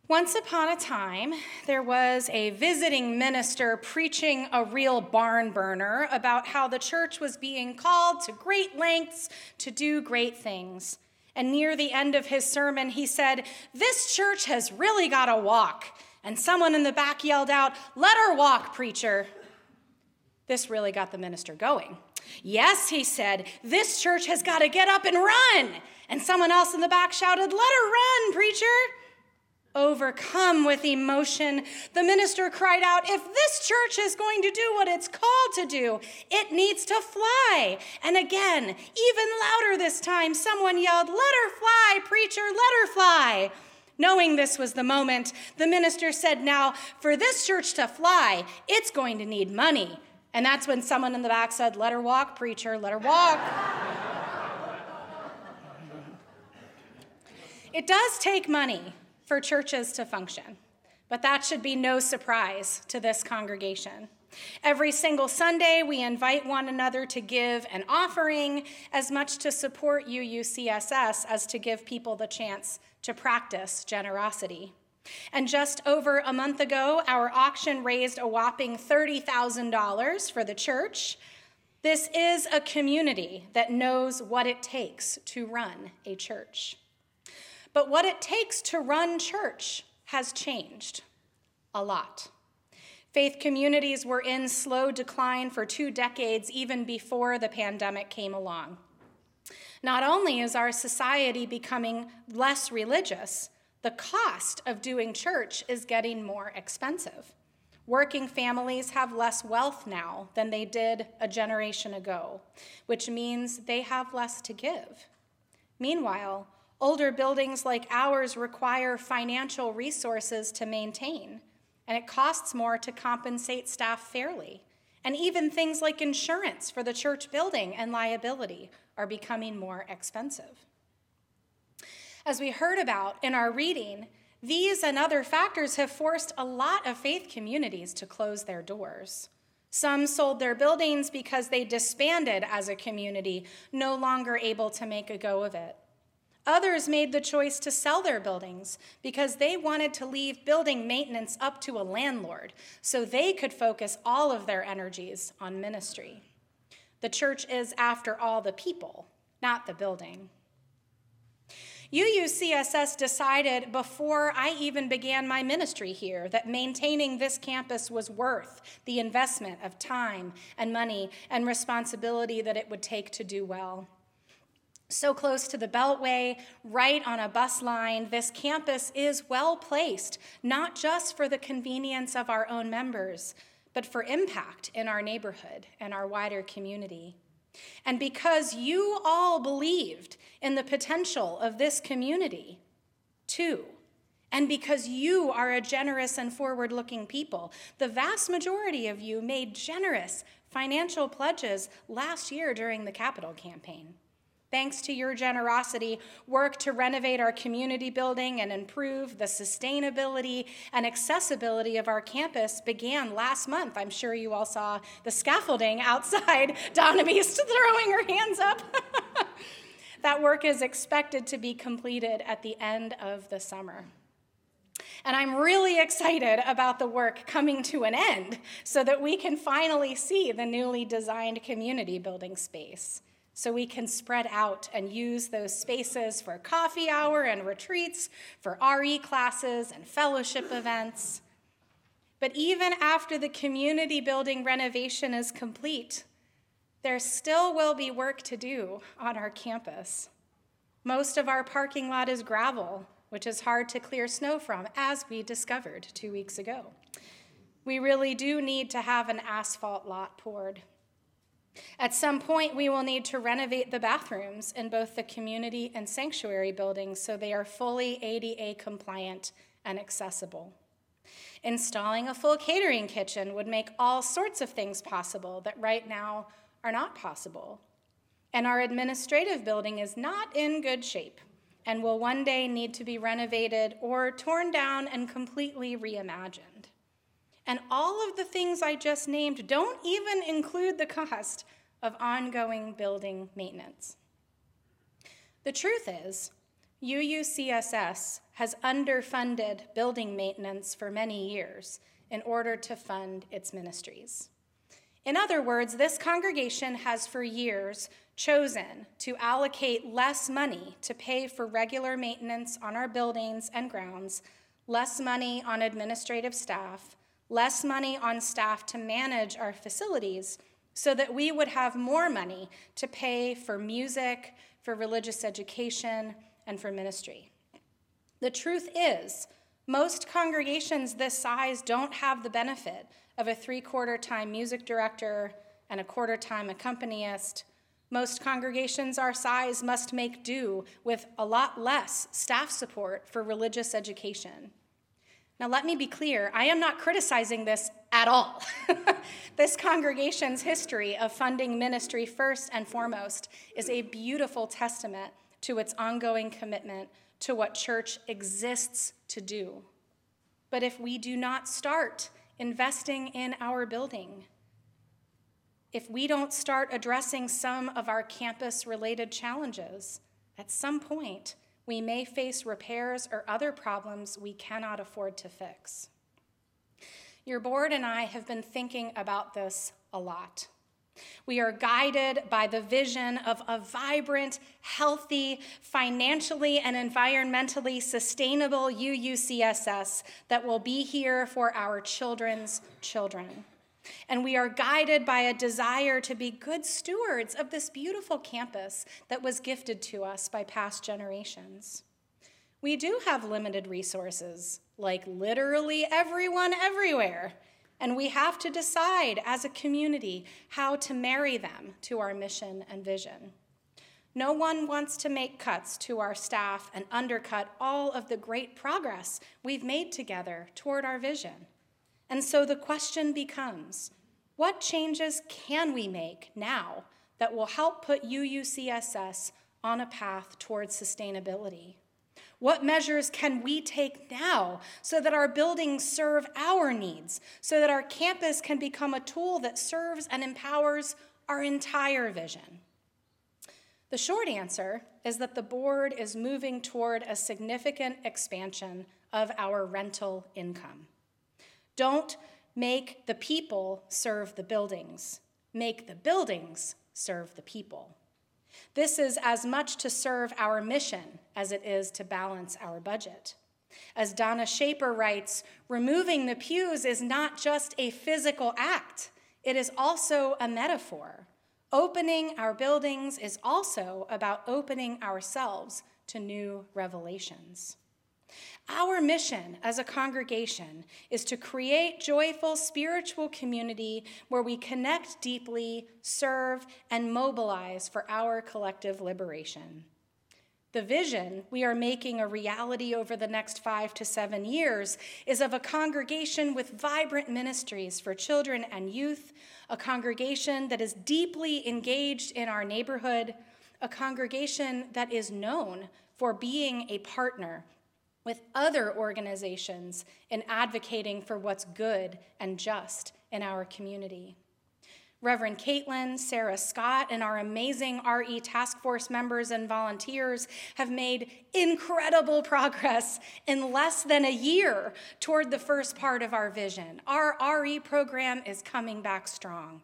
Once upon a time, there was a visiting minister preaching a real barn burner about how the church was being called to great lengths to do great things. And near the end of his sermon, he said, "This church has really got to walk." And someone in the back yelled out, "Let her walk, preacher." This really got the minister going. "Yes," he said, "this church has got to get up and run." And someone else in the back shouted, "Let her run, preacher." Overcome with emotion, the minister cried out, "If this church is going to do what it's called to do, it needs to fly." And again, even louder this time, someone yelled, "Let her fly, preacher, let her fly." Knowing this was the moment, the minister said, "Now, for this church to fly, it's going to need money." And that's when someone in the back said, "Let her walk, preacher, let her walk." It does take money for churches to function, but that should be no surprise to this congregation. Every single Sunday, we invite one another to give an offering, as much to support UUCSS as to give people the chance to practice generosity. And just over a month ago, our auction raised a whopping $30,000 for the church. This is a community that knows what it takes to run a church. But what it takes to run church has changed a lot. Faith communities were in slow decline for 2 decades, even before the pandemic came along. Not only is our society becoming less religious, the cost of doing church is getting more expensive. Working families have less wealth now than they did a generation ago, which means they have less to give. Meanwhile, older buildings like ours require financial resources to maintain, and it costs more to compensate staff fairly. And even things like insurance for the church building and liability are becoming more expensive. As we heard about in our reading, these and other factors have forced a lot of faith communities to close their doors. Some sold their buildings because they disbanded as a community, no longer able to make a go of it. Others made the choice to sell their buildings because they wanted to leave building maintenance up to a landlord so they could focus all of their energies on ministry. The church is, after all, the people, not the building. UUCSS decided before I even began my ministry here that maintaining this campus was worth the investment of time and money and responsibility that it would take to do well. So close to the Beltway, right on a bus line, this campus is well placed, not just for the convenience of our own members, but for impact in our neighborhood and our wider community. And because you all believed in the potential of this community, too, and because you are a generous and forward-looking people, the vast majority of you made generous financial pledges last year during the Capitol campaign. Thanks to your generosity, work to renovate our community building and improve the sustainability and accessibility of our campus began last month. I'm sure you all saw the scaffolding outside. Donna Beast throwing her hands up. That work is expected to be completed at the end of the summer. And I'm really excited about the work coming to an end so that we can finally see the newly designed community building space, so we can spread out and use those spaces for coffee hour and retreats, for RE classes and fellowship events. But even after the community building renovation is complete, there still will be work to do on our campus. Most of our parking lot is gravel, which is hard to clear snow from, as we discovered 2 weeks ago. We really do need to have an asphalt lot poured. At some point, we will need to renovate the bathrooms in both the community and sanctuary buildings so they are fully ADA compliant and accessible. Installing a full catering kitchen would make all sorts of things possible that right now are not possible. And our administrative building is not in good shape and will one day need to be renovated or torn down and completely reimagined. And all of the things I just named don't even include the cost of ongoing building maintenance. The truth is, UUCSS has underfunded building maintenance for many years in order to fund its ministries. In other words, this congregation has for years chosen to allocate less money to pay for regular maintenance on our buildings and grounds, less money on administrative staff, less money on staff to manage our facilities, so that we would have more money to pay for music, for religious education, and for ministry. The truth is, most congregations this size don't have the benefit of a 3/4-time music director and a 1/4-time accompanist. Most congregations our size must make do with a lot less staff support for religious education. Now, let me be clear, I am not criticizing this at all. This congregation's history of funding ministry first and foremost is a beautiful testament to its ongoing commitment to what church exists to do. But if we do not start investing in our building, if we don't start addressing some of our campus-related challenges, at some point, we may face repairs or other problems we cannot afford to fix. Your board and I have been thinking about this a lot. We are guided by the vision of a vibrant, healthy, financially and environmentally sustainable UUCSS that will be here for our children's children. And we are guided by a desire to be good stewards of this beautiful campus that was gifted to us by past generations. We do have limited resources, like literally everyone everywhere, and we have to decide as a community how to marry them to our mission and vision. No one wants to make cuts to our staff and undercut all of the great progress we've made together toward our vision. And so the question becomes, what changes can we make now that will help put UUCSS on a path towards sustainability? What measures can we take now so that our buildings serve our needs, so that our campus can become a tool that serves and empowers our entire vision? The short answer is that the board is moving toward a significant expansion of our rental income. Don't make the people serve the buildings. Make the buildings serve the people. This is as much to serve our mission as it is to balance our budget. As Donna Shaper writes, removing the pews is not just a physical act, it is also a metaphor. Opening our buildings is also about opening ourselves to new revelations. Our mission as a congregation is to create joyful spiritual community where we connect deeply, serve, and mobilize for our collective liberation. The vision we are making a reality over the next 5 to 7 years is of a congregation with vibrant ministries for children and youth, a congregation that is deeply engaged in our neighborhood, a congregation that is known for being a partner with other organizations in advocating for what's good and just in our community. Reverend Caitlin, Sarah Scott, and our amazing RE task force members and volunteers have made incredible progress in less than a year toward the first part of our vision. Our RE program is coming back strong.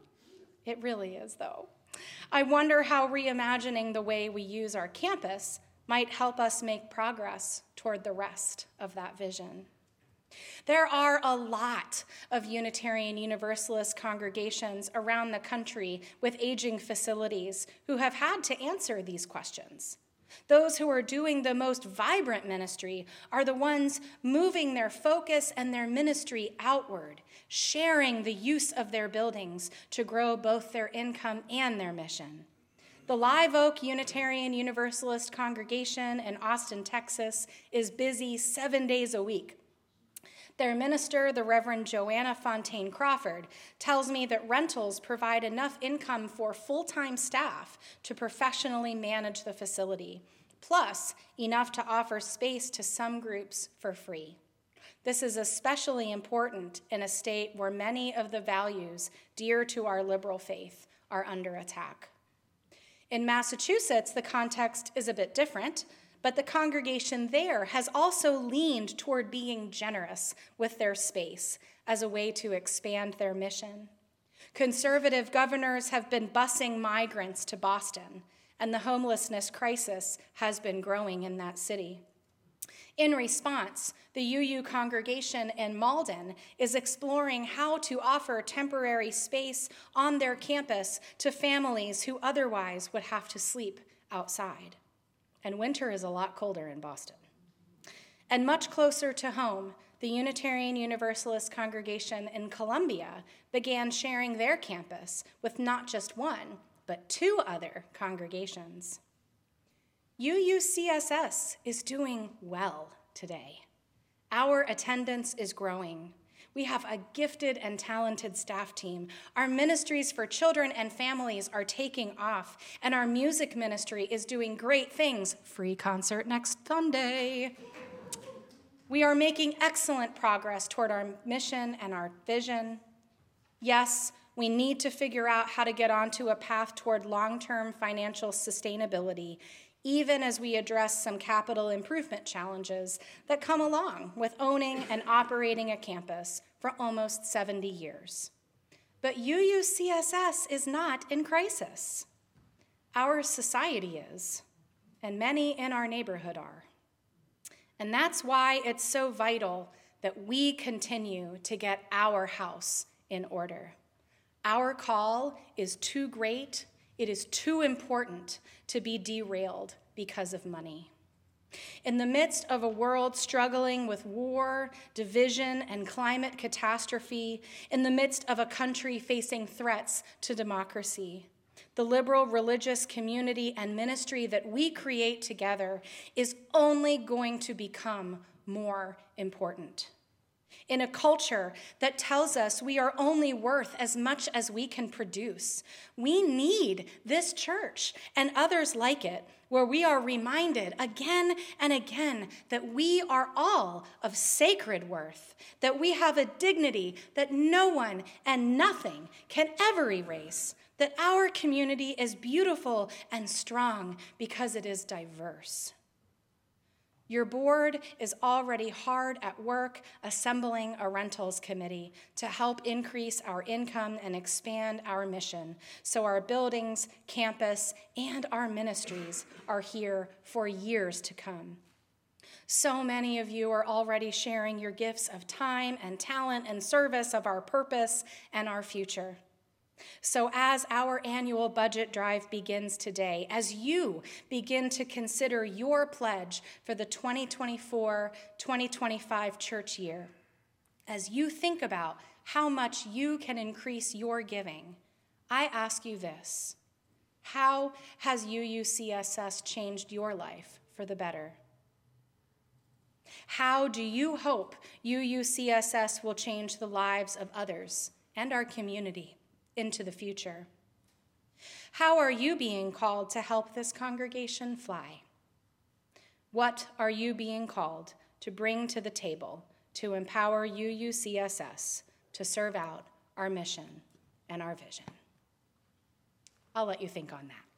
It really is, though. I wonder how reimagining the way we use our campus might help us make progress toward the rest of that vision. There are a lot of Unitarian Universalist congregations around the country with aging facilities who have had to answer these questions. Those who are doing the most vibrant ministry are the ones moving their focus and their ministry outward, sharing the use of their buildings to grow both their income and their mission. The Live Oak Unitarian Universalist congregation in Austin, Texas, is busy 7 days a week. Their minister, the Reverend Joanna Fontaine Crawford, tells me that rentals provide enough income for full-time staff to professionally manage the facility, plus enough to offer space to some groups for free. This is especially important in a state where many of the values dear to our liberal faith are under attack. In Massachusetts, the context is a bit different, but the congregation there has also leaned toward being generous with their space as a way to expand their mission. Conservative governors have been busing migrants to Boston, and the homelessness crisis has been growing in that city. In response, the UU congregation in Malden is exploring how to offer temporary space on their campus to families who otherwise would have to sleep outside. And winter is a lot colder in Boston. And much closer to home, the Unitarian Universalist congregation in Columbia began sharing their campus with not just one, but two other congregations. UUCSS is doing well today. Our attendance is growing. We have a gifted and talented staff team. Our ministries for children and families are taking off, and our music ministry is doing great things. Free concert next Sunday. We are making excellent progress toward our mission and our vision. Yes, we need to figure out how to get onto a path toward long-term financial sustainability, even as we address some capital improvement challenges that come along with owning and operating a campus for almost 70 years. But UUCSS is not in crisis. Our society is, and many in our neighborhood are. And that's why it's so vital that we continue to get our house in order. Our call is too great. It is too important to be derailed because of money. In the midst of a world struggling with war, division, and climate catastrophe, in the midst of a country facing threats to democracy, the liberal religious community and ministry that we create together is only going to become more important. In a culture that tells us we are only worth as much as we can produce, we need this church and others like it, where we are reminded again and again that we are all of sacred worth, that we have a dignity that no one and nothing can ever erase, that our community is beautiful and strong because it is diverse. Your board is already hard at work assembling a rentals committee to help increase our income and expand our mission, so our buildings, campus, and our ministries are here for years to come. So many of you are already sharing your gifts of time and talent and service of our purpose and our future. So as our annual budget drive begins today, as you begin to consider your pledge for the 2024-2025 church year, as you think about how much you can increase your giving, I ask you this: how has UUCSS changed your life for the better? How do you hope UUCSS will change the lives of others and our community into the future? How are you being called to help this congregation fly? What are you being called to bring to the table to empower UUCSS to serve out our mission and our vision? I'll let you think on that.